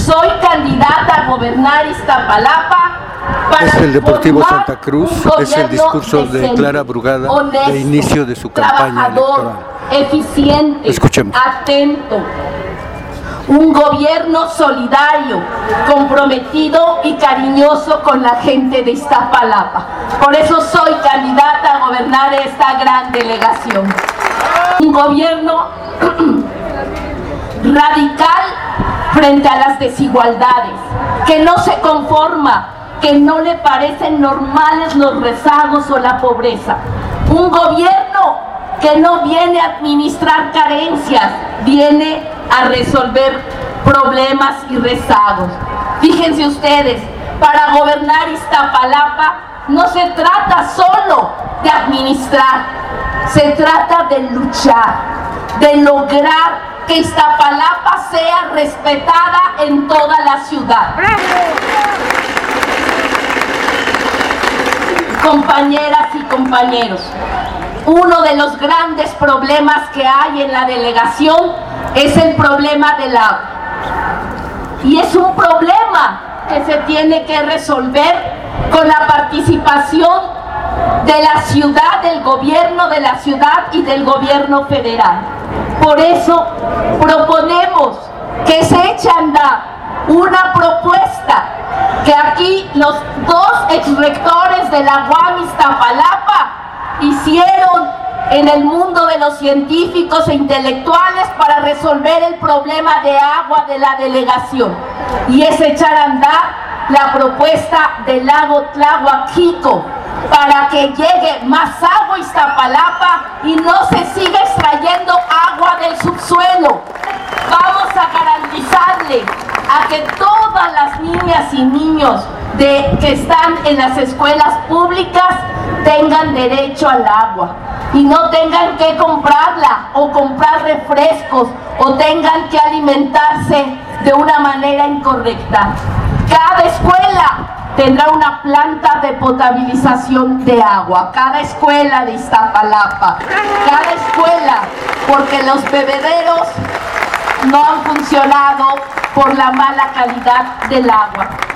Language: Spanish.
Soy candidata a gobernar Iztapalapa. Es el Deportivo Santa Cruz, es el discurso de Clara Brugada honesto, de inicio de su campaña electoral. Eficiente, Escuchemos. atento. Un gobierno solidario, comprometido y cariñoso con la gente de Iztapalapa. Por eso soy candidata a gobernar esta gran delegación. Un gobierno radical frente a las desigualdades, que no se conforma, que no le parecen normales los rezagos o la pobreza. Un gobierno que no viene a administrar carencias, viene a resolver problemas y rezagos. Fíjense ustedes, para gobernar Iztapalapa no se trata solo de administrar, se trata de luchar, de lograr que Iztapalapa sea respetada en toda la ciudad. Compañeras y compañeros, uno de los grandes problemas que hay en la delegación es el problema del agua. Y es un problema que se tiene que resolver con la participación de la ciudad, del gobierno de la ciudad y del gobierno federal. Por eso proponemos que se eche a andar una propuesta que aquí los dos exrectores de la UAM Iztapalapa hicieron en el mundo de los científicos e intelectuales para resolver el problema de agua de la delegación, y es echar a andar la propuesta del lago Tlahuaquico para que llegue más agua a Iztapalapa y no se siga extrayendo agua del subsuelo. Vamos a garantizarle a que todas las niñas y niños que están en las escuelas públicas tengan derecho al agua y no tengan que comprarla o comprar refrescos o tengan que alimentarse de una manera incorrecta. Cada escuela tendrá una planta de potabilización de agua, cada escuela de Iztapalapa, cada escuela, porque los bebederos no han funcionado por la mala calidad del agua.